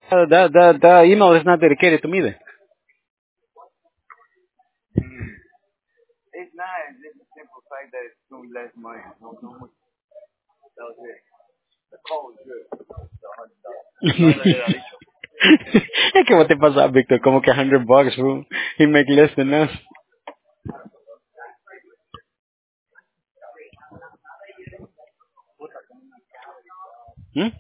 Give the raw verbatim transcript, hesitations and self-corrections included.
Uh, the, the, the email is not dedicated to me then. Es que vos te pasas, Víctor, como que a hundred bucks, bro. He make less than us. Hmm?